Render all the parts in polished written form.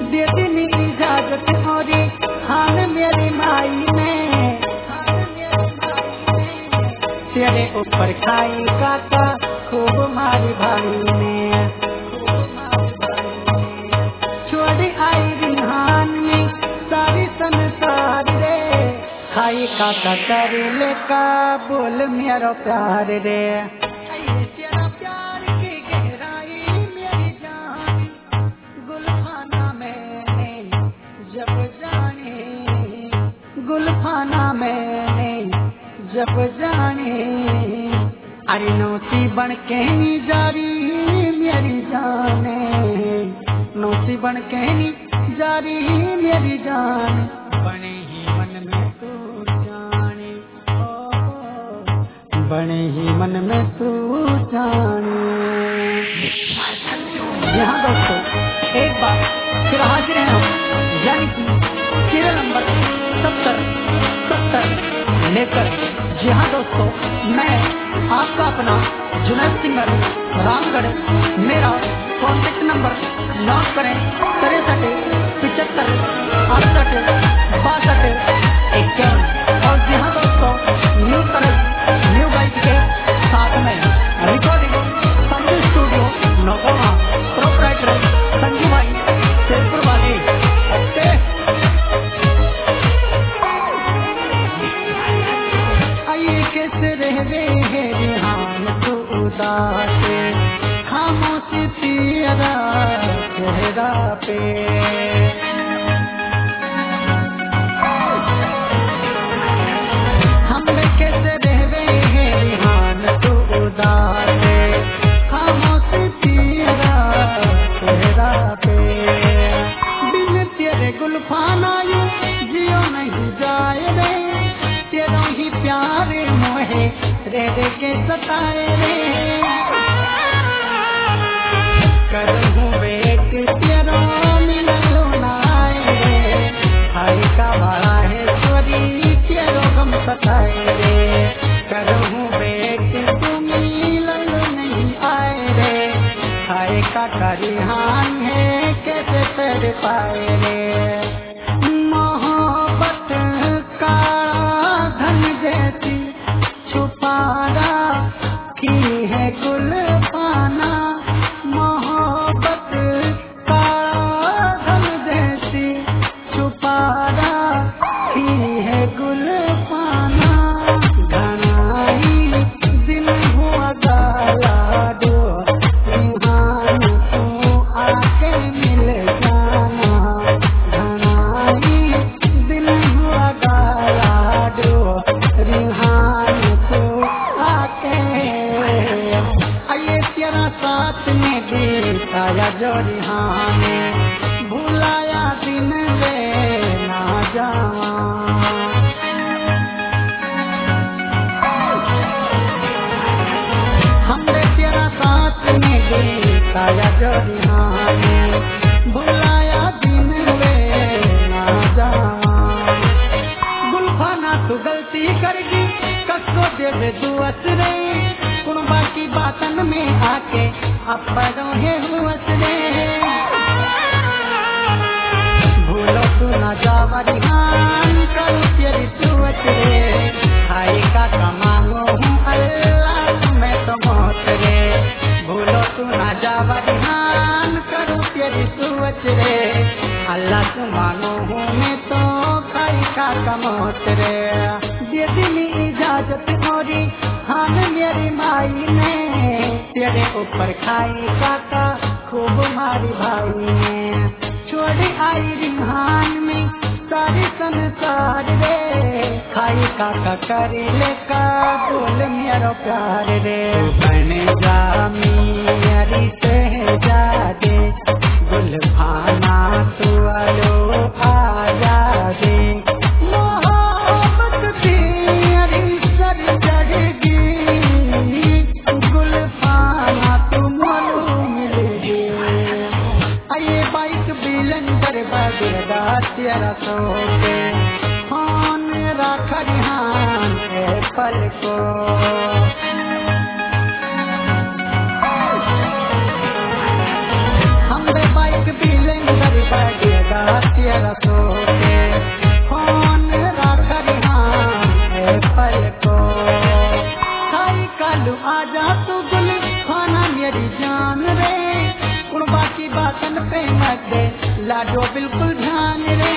दे दी इजाजत और खान मेरी माई ने, तेरे ऊपर खाई काका खूब मारी भाई ने, छोड़ी आई रिहान में सारी संसार रे, खाई काका कर ले का बोल मेरा प्यार रे। तेरा प्यार की गहराई मेरी जान गुलखाना मैंने जब जाने, गुलखाना मैंने जब जाने, अरे नौसी बन के नी जारी मेरी जाने, नौसी बन के नी जारी मेरी जान, बने ही मन में तू जाने, बने ही मन में तू जाने। यहाँ दोस्तों एक बार फिर हाजिर हैं हम, यानी कि सीरियल नंबर 70 लेकर। जी हाँ दोस्तों, मैं आपका अपना जुनैद सिंगर रामगढ़, मेरा कॉन्टेक्ट नंबर नोट करें 63 75 68 62 51। और जी हाँ दोस्तों, न्यू तरह न्यू बाइक के साथ में recording Sanju studio Naugawa, proprietor Sanju भाई शेरपुर वाले। आइए कैसे रहवे है रिहान तू उदास, खामोशी तेरा चेहरा पे, हम कैसे रहवे है रिहान तू उदास, खामोशी तेरा चेहरा पे, बिन तेरे गुलफाना यूं जियो नहीं जाए रे, तेरा ही प्यार मोहे रह के सताए रे, करूँ वेट तेरा मिलो नाए रे, हाय का बड़ा है चोरी तेरो गम सताए रे, करूँ वेट तू मिलो नहीं आए रे, हाय का करिहान है कैसे कर पाए रे, मोहब्बत का धन जैसी छुपाना की है गुल पाना, मोहब्बत का धन जैसी छुपाना की है गुल पाना, घनाई दिल हुआ गाला दो रिहान तू आके मिल जाना, घनाई दिल हुआ गाला दो रिहान तू आके, आइए तेरा साथ में बिताया जो रिहान भुलाया दिन वे ना जावा, हमने तेरा साथ में बिताया जो रिहान भुलाया दिन वे ना जावा, गुलफाना तू गलती करगी कसो देवे तू असरे, कुर्बा की बातन में आके अब है हुसरे, भूलो तू न जावा रिहान करूँ तेरी सूरत रे, खाई का कमांगो हूँ अल्लाह तुम्हें तो मौत रे, भूलो तू न जावा रिहान करूँ तेरी सूरत रे, अल्लाह तू मानो हूँ मैं तो खाई का कमौत रे, दे दी इजाजत और खान मेरी माई ने, तेरे ऊपर खाई काका खूब मारी भाई ने, छोड़ी आई रिहान में सारी संसार रे, खाई काका कर ले का बोल मेरा प्यार रे, बन जा मेरी शहजादे गुलखाना तू आलो आजा दे, मोहब्बत तेरी सर चढ़ेगी गुलखाना तू मालूम मिलेगी, आइए बाइक बिलंदर बगेगा तेरा सोके, फोन रख रिहान पल को, हमने बाइक बिलंदर बगेगा का तेरा सोते फोन रख रिहान पल को खाई कालू आजा तू गुल खाना मेरी जान रे उन बाकी बातन पे मत दे लाडो बिल्कुल ध्यान रे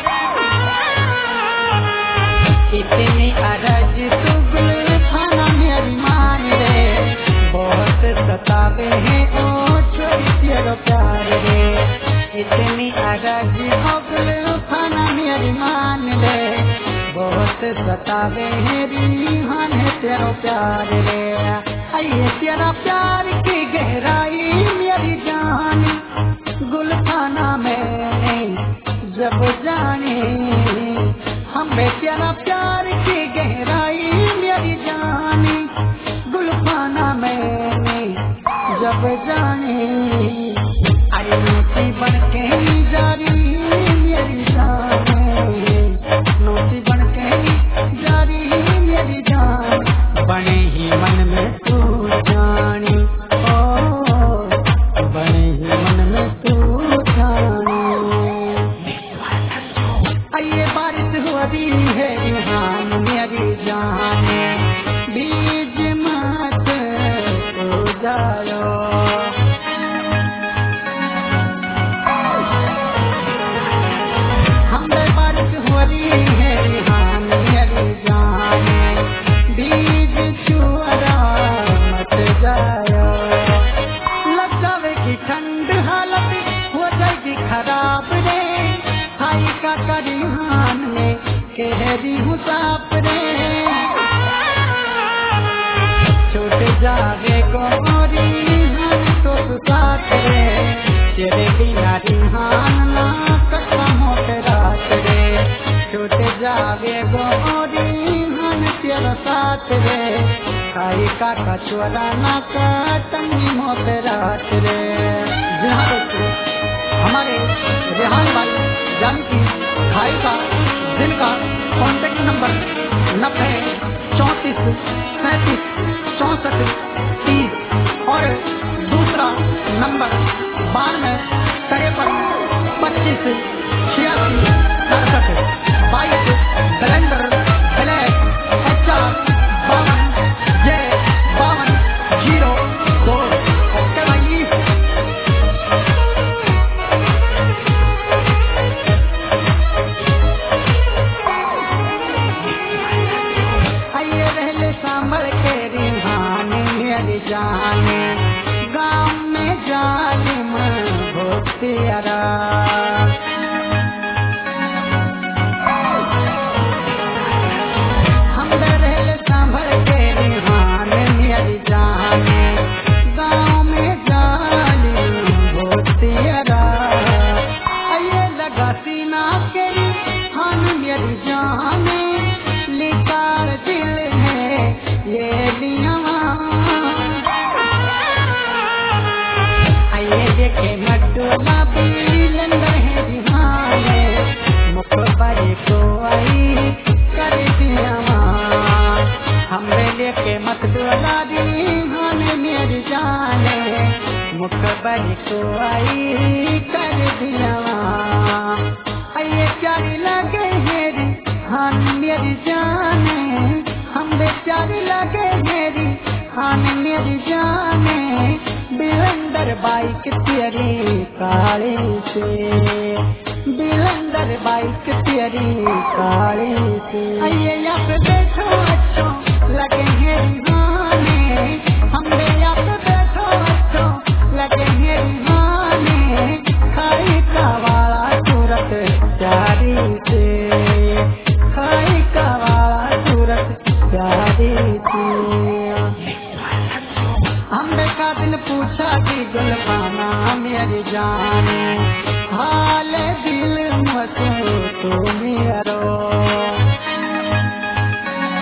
इतनी अरज तू गुल खाना मेरी मान रे बहुत सतावे हैं ओ छोरी तेरा प्यार रे इतनी अरज हो गुल खाना मेरी मान रे बहुत सतावे हैं रिहान है तेरा प्यार रे आइए तेरा प्यार की गहराई मेरी जान गुल खाना में जब जाने हमें तेरा प्यार की गहराई मेरी जान गुल खाना में जब जाने आई नोटी बन के जारी मेरी जान नोटी बन के जारी मेरी जान बने ही मन में तू जानी ओ बने ही मन में तू जानी आइए बारिश हो रही है रिहान मेरी जान बीज मत हो जाओ हमें बारिश हो रही है रिहान मेरी जान बीज छुआ मत जाओ लग जाएगी ठंड हालत हो जाएगी खराब रे हाई का करिहान में कह रही हूँ साप रे छूट जावे गोरी हम तो साथ रे तेरे बिना रिहान ना कटा मोट रात रे छूट जावे गोरी हम तेरा साथ रे खाई का कचोरा ना कटनी मोट रात रे जहाँ बच्चों हमारे रेहान भाई जानकी खाई का दिन का कॉन्टेक्ट नंबर 90 34 37 64 30 और दूसरा number 92 53 25 86 67 22 calendar black HR 52 J 52 02 okay भाई सांभल के रिहान मेरी जाने गाँव में जालिम हो तेरा हम रहल सांभल के रिहान मेरी जाने गाँव में जालिम हो तेरा ये लगा सीना के रिहान मेरी जाने लिकार दिल ये लिया आइए देखे मटोला बिलंदर है रिहाने मुखबारी को आई कर दिया हमरे लेके मत डोला रिहाने मेरी जाने मुखबारी को आई कर दिया आइए प्यारी लगे मेरी हान मेरी जाने हमरे प्यारी लगे मेरी हान मेरी जाने बिलंदर बाइक तेरी काली से बिलंदर बाइक तेरी काली से आइए यहाँ पे बैठो अच्छो लगे मेरी हाने हमरे यहाँ पे बैठो अच्छो लगे मेरी हाने खाई का वाला सूरत प्यारी से खाई का वाला सूरत प्यारी थी हमने का दिन पूछा कि गुलखाना मेरी जाने हाल दिल मत तो मेरा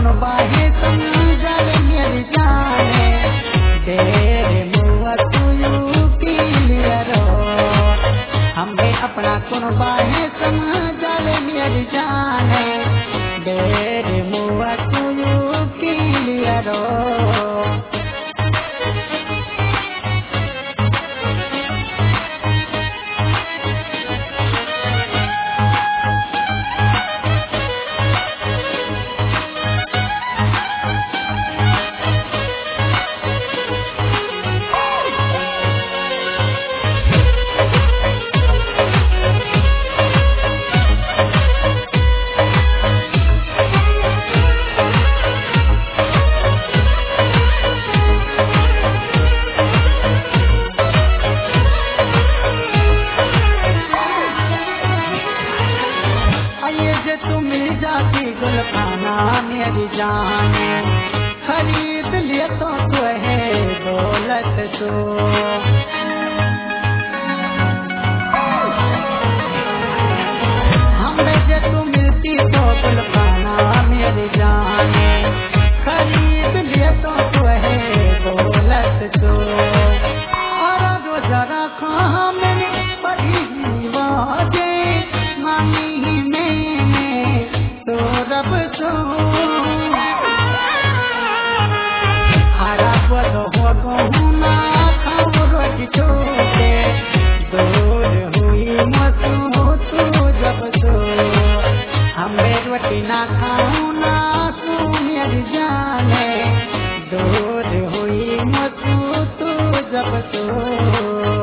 सुन बाहे समझल मेरी जाने तेरे मुआ तू क्लियर हमें अपना सुन बाहे समझल मेरी जाने तेरे मुआ तू क्लियर गुलखाना मेरी जाने खरीद लिया तो है दौलत तो हमें जे तू मिलती तो गुलखाना मेरी जाने खरीद लिया तो है दौलत तो और रोजा रखा मैंने बड़ी बाजे मानी ही मैंने तो रब तो हरा पद हो गहुना खाओ रोटी छोटे दूर हुई मसू तू जब तो हमें रोटी ना खाऊं ना तू मेरी जाने दूर हुई मसू तू जब तो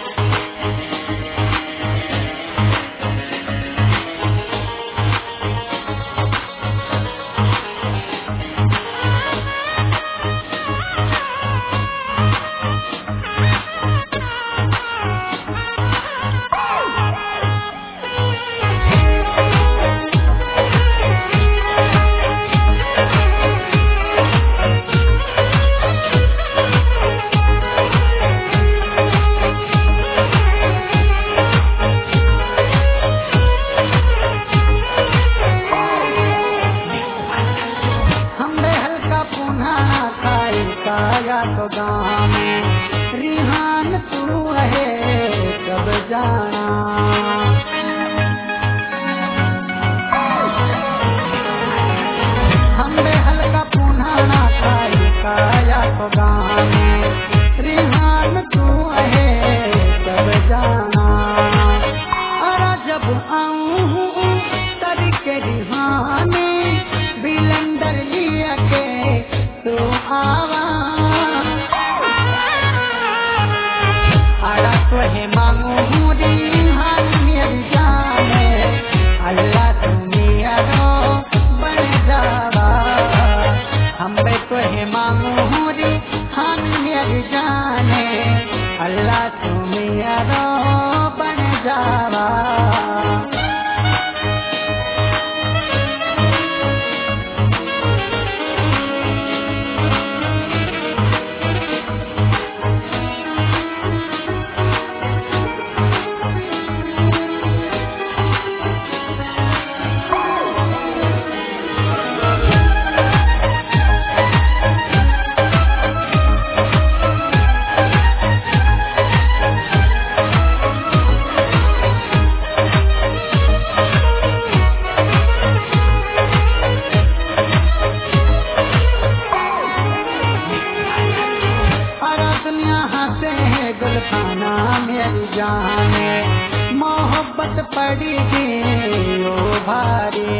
तो गाँव में रिहान तू है कब जाना हमने हल्का पुनाना खाई काया तो गाँव में रिहान तू है कब जाना और जब आऊँ तरीके रिहाने बिलंदर लिया के तो आवा तुहे मांगू रिहान मेरी जाने अल्लाह तुम्हें अरो बन जावा हमें तुहे मांगू रिहान मेरी जाने अल्लाह तुम्हें अरो बन जावा गुलखाना मेरी जाने मोहब्बत पड़ी गई ओ भारी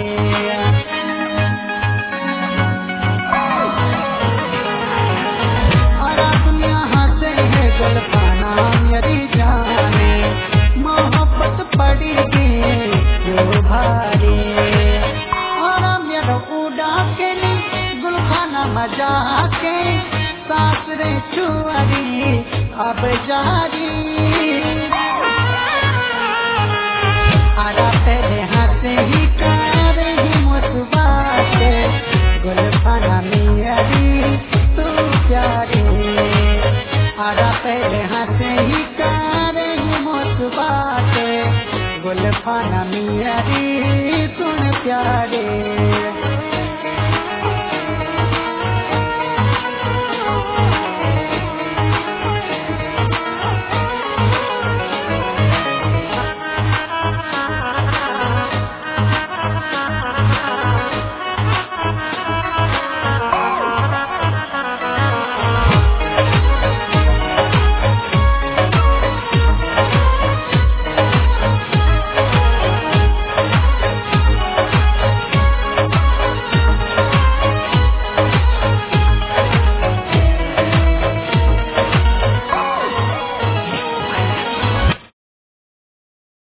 और दुनिया हंसे है गुलखाना मेरी जाने मोहब्बत पड़ी गई ओ भारी और मेरा उड़ा के गुलखाना मजा के सासरे छुआरी अब जारी आरा पहले हाथ ही कर ही मुस्बाते गुलखाना मेरी तू प्यारी आरा पहले हाथ ही कर ही मुस्बाते गुलखाना मेरी सुन प्यारे